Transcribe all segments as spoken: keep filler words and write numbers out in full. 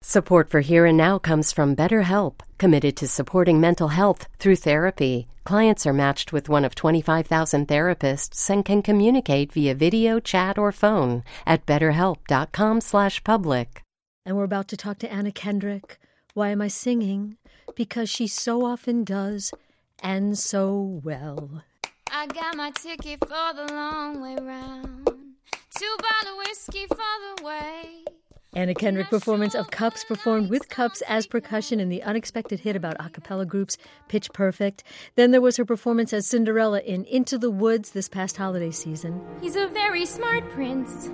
Support for Here and Now comes from BetterHelp, committed to supporting mental health through therapy. Clients are matched with one of twenty-five thousand therapists and can communicate via video, chat, or phone at betterhelp.com slash public. And we're about to talk to Anna Kendrick. Why am I singing? Because she so often does, and so well. I got my ticket for the long way round. Two bottle whiskey for the way. Anna Kendrick performance of Cups, performed with Cups as percussion in the unexpected hit about a cappella groups Pitch Perfect. Then there was her performance as Cinderella in Into the Woods this past holiday season. He's a very smart prince.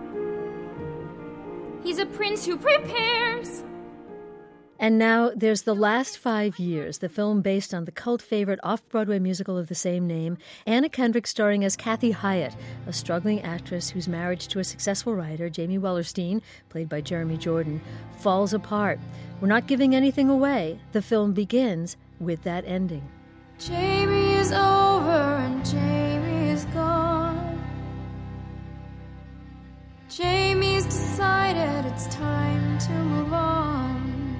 He's a prince who prepares. And now there's The Last Five Years, the film based on the cult favorite off-Broadway musical of the same name. Anna Kendrick starring as Kathy Hyatt, a struggling actress whose marriage to a successful writer, Jamie Wellerstein, played by Jeremy Jordan, falls apart. We're not giving anything away. The film begins with that ending. Jamie is over and Jamie is gone. Jamie's decided it's time to move on.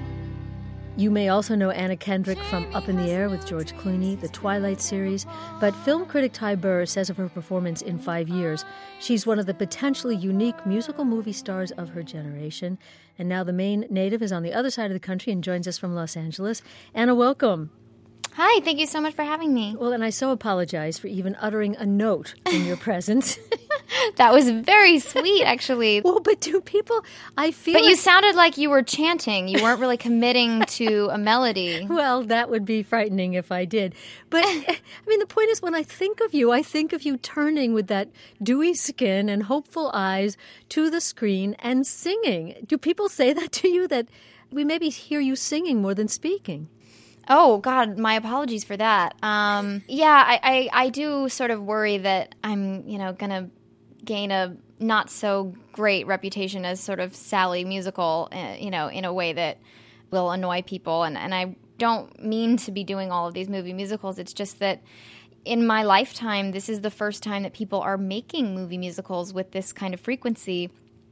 You may also know Anna Kendrick from Up in the Air with George Clooney, the Twilight series, but film critic Ty Burr says of her performance in Five Years, she's one of the potentially unique musical movie stars of her generation. And now the Maine native is on the other side of the country and joins us from Los Angeles. Anna, welcome. Hi, thank you so much for having me. Well, and I so apologize for even uttering a note in your presence. That was very sweet, actually. Well, but do people, I feel But like, you sounded like you were chanting. You weren't really committing to a melody. Well, that would be frightening if I did. But, I mean, the point is, when I think of you, I think of you turning with that dewy skin and hopeful eyes to the screen and singing. Do people say that to you, that we maybe hear you singing more than speaking? Oh, God, my apologies for that. Um, yeah, I, I, I do sort of worry that I'm, you know, going to gain a not so great reputation as sort of Sally musical, uh, you know, in a way that will annoy people. And, and I don't mean to be doing all of these movie musicals. It's just that in my lifetime, this is the first time that people are making movie musicals with this kind of frequency.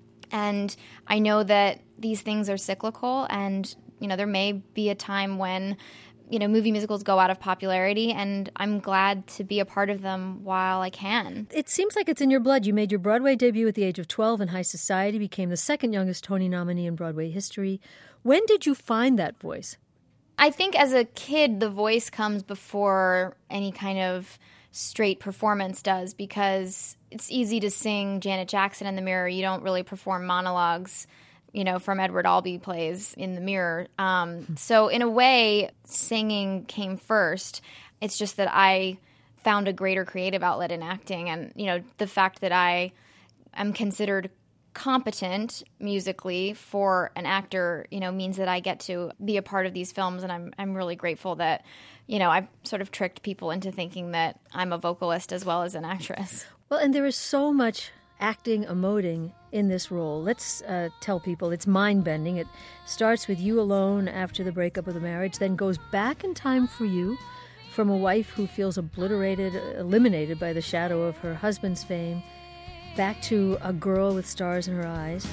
And I know that these things are cyclical, and, you know, there may be a time when, you know, movie musicals go out of popularity, and I'm glad to be a part of them while I can. It seems like it's in your blood. You made your Broadway debut at the age of twelve in High Society, became the second youngest Tony nominee in Broadway history. When did you find that voice? I think as a kid, the voice comes before any kind of straight performance does, because it's easy to sing Janet Jackson in the mirror. You don't really perform monologues, you know, from Edward Albee plays in the mirror. Um, so in a way, singing came first. It's just that I found a greater creative outlet in acting. And, you know, the fact that I am considered competent musically for an actor, you know, means that I get to be a part of these films. And I'm I'm really grateful that, you know, I've sort of tricked people into thinking that I'm a vocalist as well as an actress. Well, and there is so much acting, emoting in this role. Let's uh, tell people it's mind-bending. It starts with you alone after the breakup of the marriage, then goes back in time for you, from a wife who feels obliterated, eliminated by the shadow of her husband's fame, back to a girl with stars in her eyes.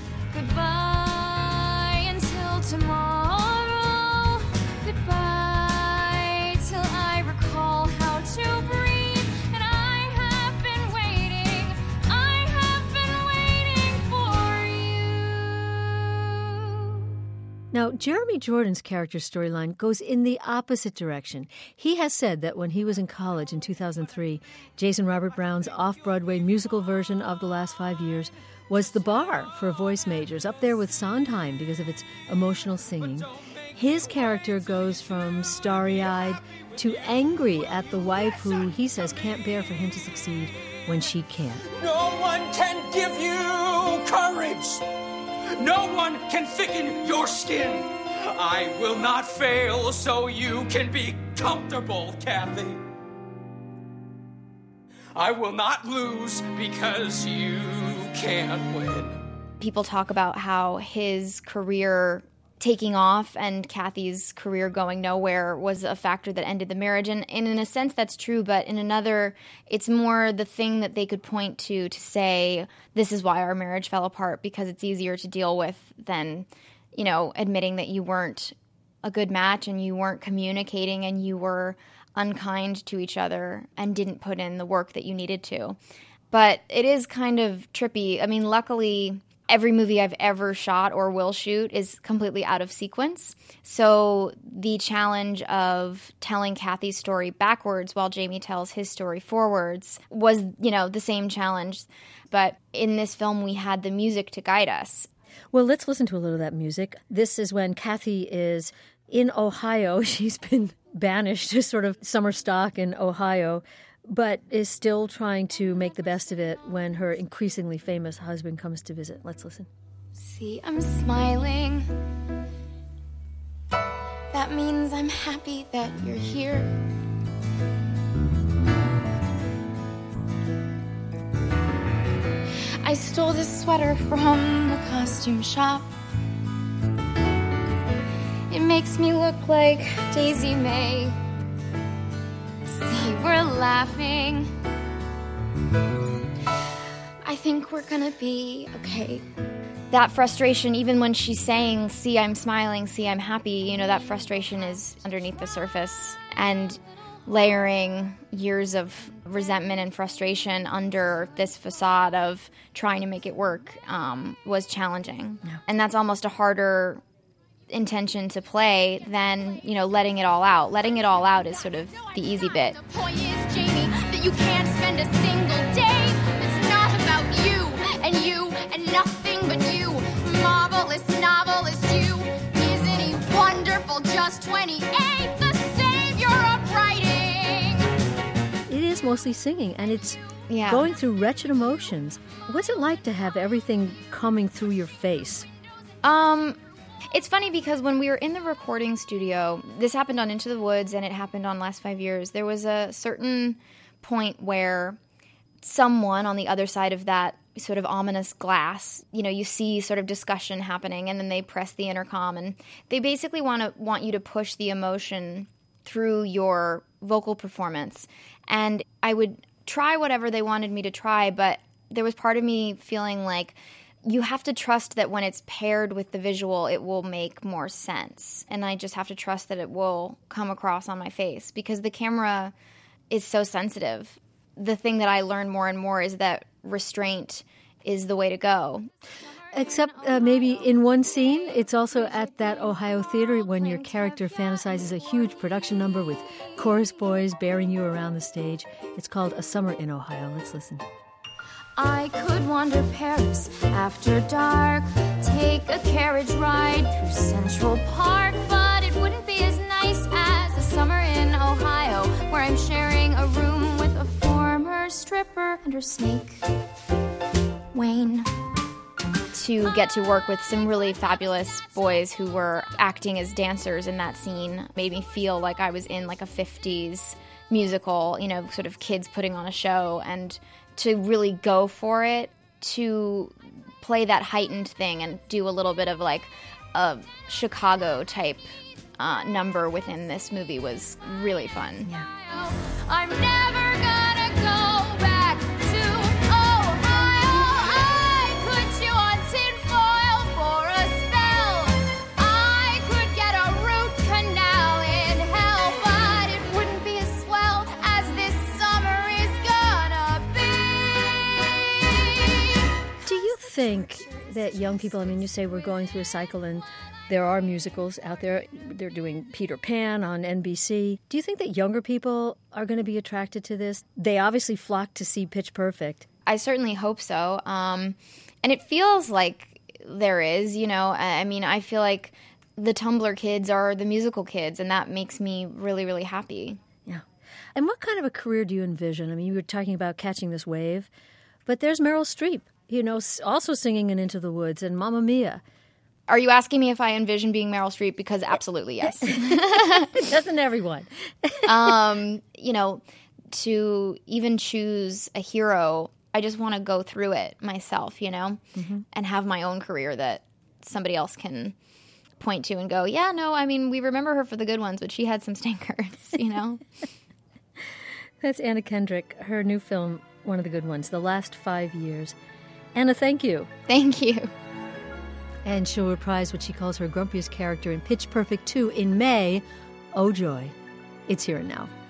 Goodbye until tomorrow. Goodbye till I recall how to breathe. And I have been waiting. I have been waiting for you. Now, Jeremy Jordan's character storyline goes in the opposite direction. He has said that when he was in college in two thousand three, Jason Robert Brown's off-Broadway musical version of The Last Five Years was the bar for voice majors, up there with Sondheim because of its emotional singing. His character goes from starry-eyed to angry at the wife who he says can't bear for him to succeed when she can't. No one can give you courage. No one can thicken your skin. I will not fail so you can be comfortable, Kathy. I will not lose because you can't win. People talk about how his career taking off and Kathy's career going nowhere was a factor that ended the marriage. And, and in a sense, that's true. But in another, it's more the thing that they could point to to say, this is why our marriage fell apart, because it's easier to deal with than, you know, admitting that you weren't a good match and you weren't communicating and you were unkind to each other and didn't put in the work that you needed to. But it is kind of trippy. I mean, luckily, every movie I've ever shot or will shoot is completely out of sequence. So the challenge of telling Kathy's story backwards while Jamie tells his story forwards was, you know, the same challenge. But in this film, we had the music to guide us. Well, let's listen to a little of that music. This is when Kathy is in Ohio. She's been banished to sort of summer stock in Ohio, but is still trying to make the best of it when her increasingly famous husband comes to visit. Let's listen. See, I'm smiling. That means I'm happy that you're here. I stole this sweater from the costume shop. It makes me look like Daisy May. See, we're laughing. I think we're gonna be okay. That frustration, even when she's saying, see, I'm smiling, see, I'm happy, you know, that frustration is underneath the surface. And layering years of resentment and frustration under this facade of trying to make it work um, was challenging. Yeah. And that's almost a harder intention to play than, you know, letting it all out. Letting it all out is sort of the easy bit. The point is, Jamie, that you can't spend a single day that's not about you and you and nothing but you. Marvelous novelist you. Isn't he wonderful? Just twenty-eight, the savior of writing. It is mostly singing, and it's Yeah. going through wretched emotions. What's it like to have everything coming through your face? Um, it's funny because when we were in the recording studio, this happened on Into the Woods and it happened on Last Five Years, there was a certain point where someone on the other side of that sort of ominous glass, you know, you see sort of discussion happening and then they press the intercom and they basically want to want you to push the emotion through your vocal performance. And I would try whatever they wanted me to try, but there was part of me feeling like you have to trust that when it's paired with the visual, it will make more sense. And I just have to trust that it will come across on my face because the camera is so sensitive. The thing that I learned more and more is that restraint is the way to go. Except uh, maybe in one scene, it's also at that Ohio theater when your character fantasizes a huge production number with chorus boys bearing you around the stage. It's called A Summer in Ohio. Let's listen. I could wander Paris after dark, take a carriage ride through Central Park, but it wouldn't be as nice as a summer in Ohio, where I'm sharing a room with a former stripper and her snake, Wayne. To get to work with some really fabulous boys who were acting as dancers in that scene made me feel like I was in like a fifties musical, you know, sort of kids putting on a show, and to really go for it, to play that heightened thing and do a little bit of like a Chicago type uh, number within this movie was really fun. Yeah. I'm never gonna go back to Ohio. I put you on tinfoil for a spell. I could get a root canal in hell, but it wouldn't be as swell as this summer is gonna be. Do you think that young people, I mean, you say we're going through a cycle and there are musicals out there. They're doing Peter Pan on N B C. Do you think that younger people are going to be attracted to this? They obviously flock to see Pitch Perfect. I certainly hope so. Um, and it feels like there is, you know, I mean, I feel like the Tumblr kids are the musical kids, and that makes me really, really happy. Yeah. And what kind of a career do you envision? I mean, you were talking about catching this wave, but there's Meryl Streep, you know, also singing in Into the Woods and Mamma Mia. Are you asking me if I envision being Meryl Streep? Because absolutely yes. Doesn't everyone? um, you know, to even choose a hero, I just want to go through it myself, you know, mm-hmm. and have my own career that somebody else can point to and go, yeah, no, I mean, we remember her for the good ones, but she had some stinkers, you know? That's Anna Kendrick, her new film, one of the good ones, The Last Five Years. Anna, thank you. Thank you. And she'll reprise what she calls her grumpiest character in Pitch Perfect two in May. Oh, joy. It's here and now.